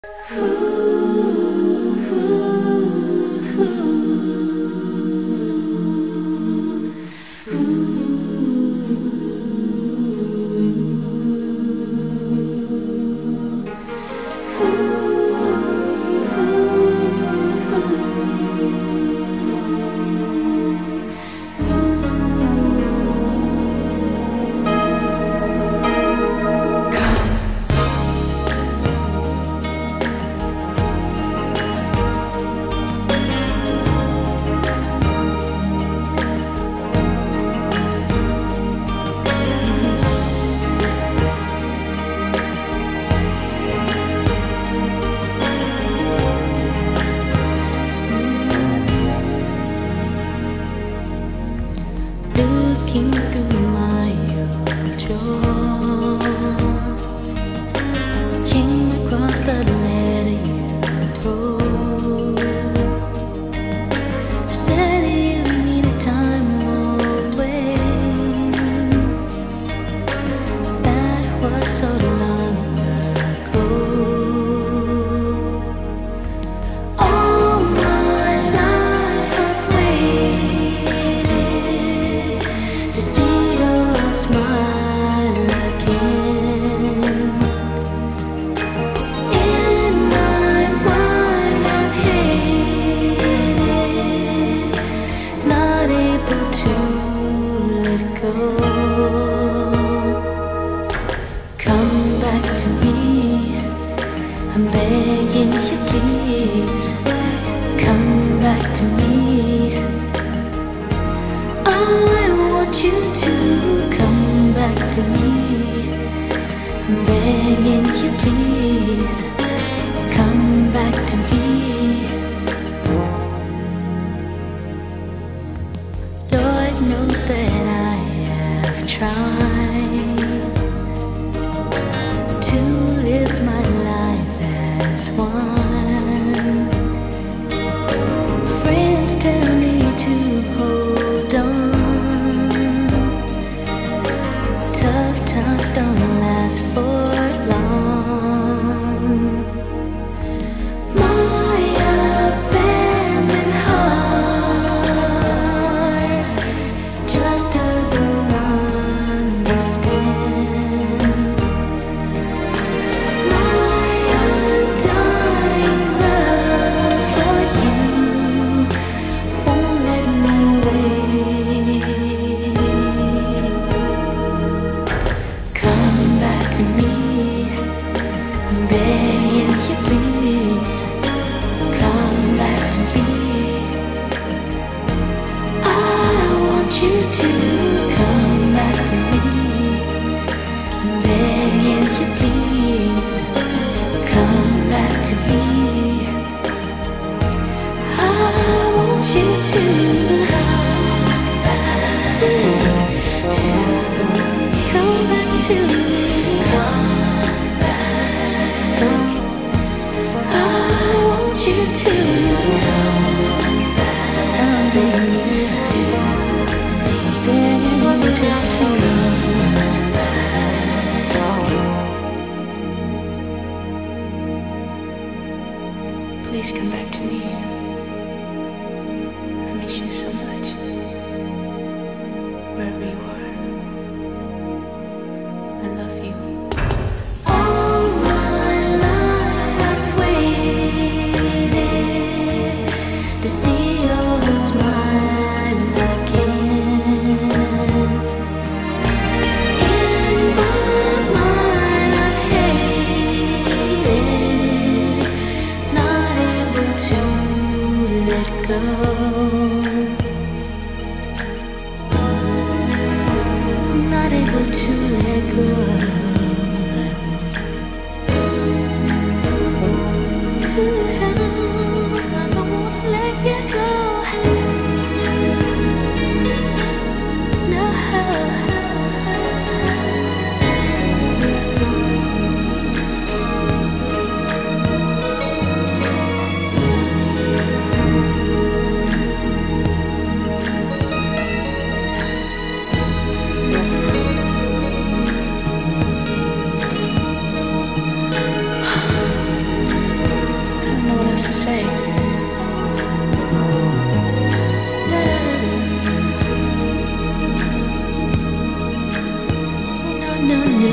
Looking through my old drawer, came across the letter you wrote. Said you needed time away. That was so long ago. All my life I've waited to see your smile again. In my mind I've hated, not able to let go. Come back to me, I'm begging you please. Come back to me, I want you to come back to me. I'm begging you please. Come back to me. Lord knows that I have tried to live my life as one. Friends tell me to hold on. Tough times don't last for long. My abandoned heart just doesn't understand. My undying love for you won't let me wait. Come back to me, I'm begging you please. Come back to me, I want you to come back to me. I'm begging you please. Come back to me, I want you to come back to me. Come back to me. Come back. I want you to come back. I'm begging you to me. Begging you to please. Please come back to me. I miss you so much. Wherever you are, I love you. All my life I've waited to see your smile again. In my mind I've hated, not able to let go. no, no.